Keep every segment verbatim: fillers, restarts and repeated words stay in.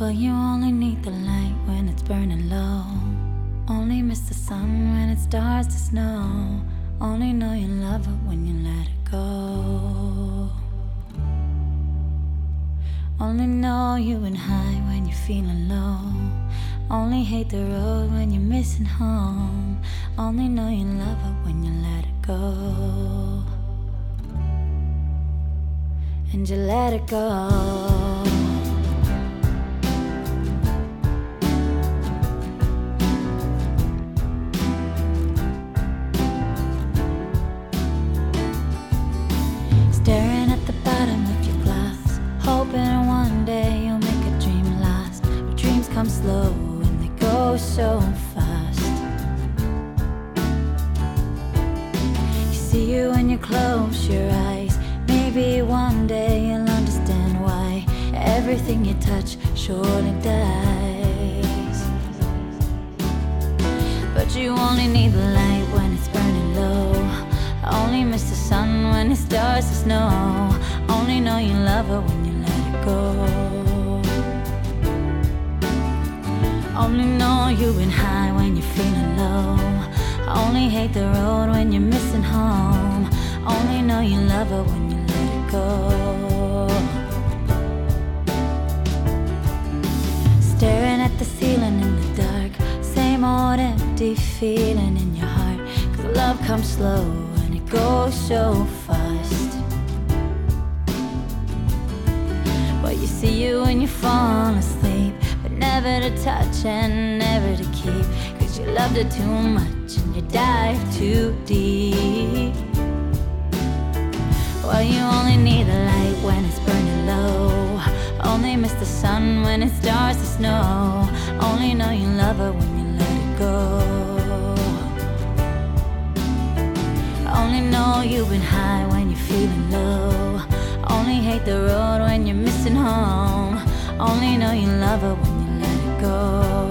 Well, you only need the light when it's burning low. Only miss the sun when it starts to snow. Only know you love it when you let it go. Only know you've been high when you're feeling low. Only hate the road when you're missing home. Only know you love it when you let it go. And you let it go. Staring at the bottom of your glass, hoping one day you'll make a dream last. But dreams come slow and they go so fast. You see you when you close your eyes. Maybe one day you'll understand why everything you touch surely dies. But you only need the light when it's burning low. Only miss the sun when it starts to snow. Only know you love her when you let it go. Only know you've been high when you're feeling low. Only hate the road when you're missing home. Only know you love her when you let it go. Staring at the ceiling in the dark, same old empty feeling in your heart. 'Cause love comes slow and it goes so fast. But you see you when you fall asleep, but never to touch and never to keep. 'Cause you loved her too much and you dive too deep. Well, you only need the light when it's burning low. Only miss the sun when it starts to snow. Only know you love her when you let it go. Only know you've been high when you're feeling low. Only hate the road when you're missing home. Only know you love her when you let it go.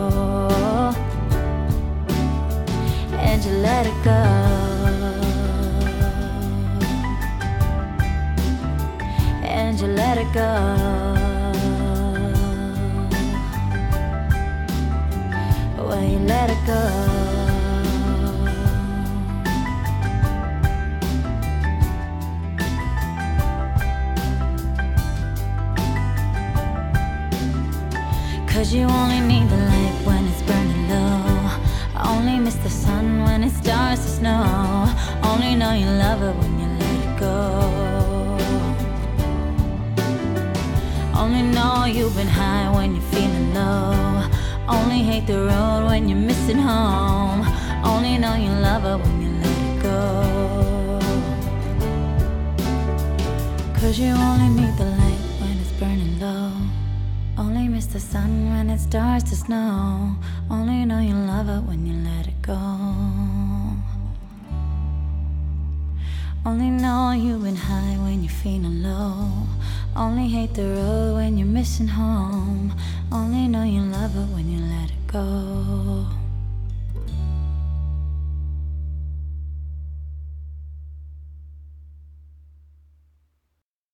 And you let it go. And you let it go. Well, you let it go. Cause you only need the light when it's burning low. Only miss the sun when it starts to snow. Only know you love her when you let it go. Only know you've been high when you're feeling low. Only hate the road when you're missing home. Only know you love her when you let it go. Cause you only need the light when it's burning low. Only miss the sun when it starts to snow. Only know you love it when you let it go. Only know you've been high when you're feeling low. Only hate the road when you're missing home. Only know you love it when you let it go.